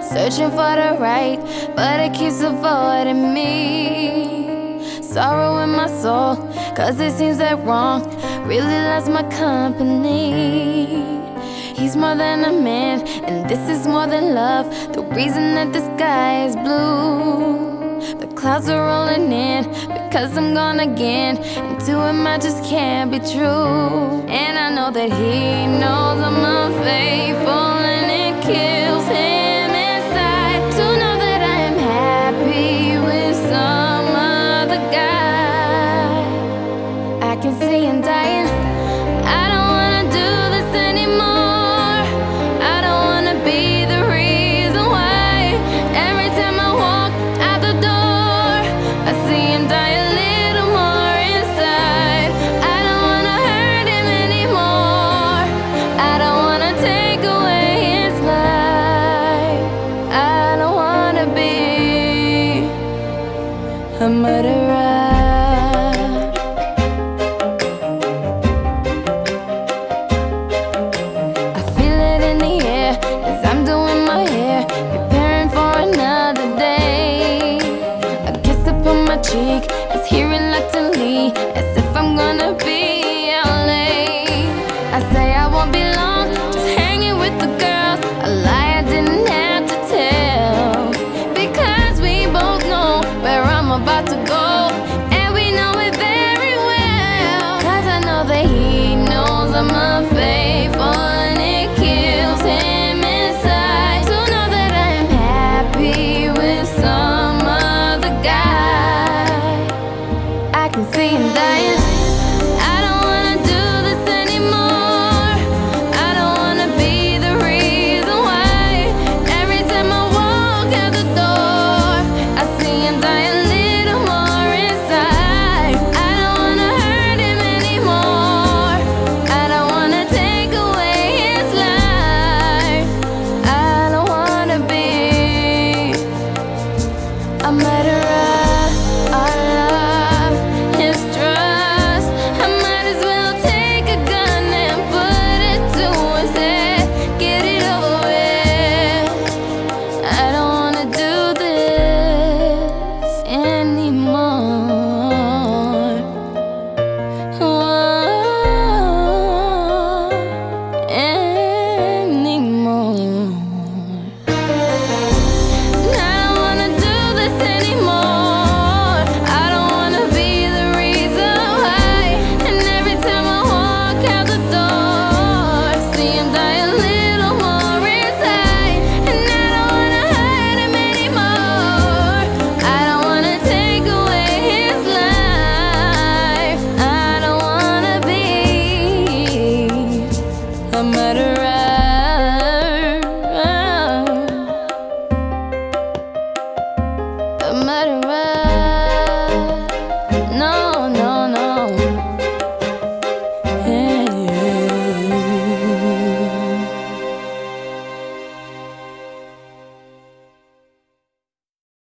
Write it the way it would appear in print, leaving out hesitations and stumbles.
searching for the right, but it keeps avoiding me. Sorrow in my soul, cause it seems that wrong really loves my company. He's more than a man, and this is more than love. The reason that the sky is blue, the clouds are rolling in, because I'm gone again, and to him I just can't be true. And I know that he knows I'm unfaithful, and it kills him inside to know that I am happy with some other guy. I can see him dying. I don't wanna do this anymore. I don't wanna be the reason why every time I walk out the door I see him die a little more inside. I don't wanna hurt him anymore. I don't wanna take away his life. I don't wanna be a murderer. Cheek is here reluctantly, as if I'm gonna be out late. I say I won't be long, just hanging with the girls, a lie I didn't have to tell, because we both know where I'm about to go, and we know it very well. Cause I know that he knows I'm unfaithful, and it kills him inside to know that I am happy with some other guy. I can see him dying. I don't wanna do this anymore. I don't wanna be the reason why every time I walk out the door I see him die a little more inside. I don't wanna hurt him anymore. I don't wanna take away his life. I don't wanna be a murderer. A murderer, no.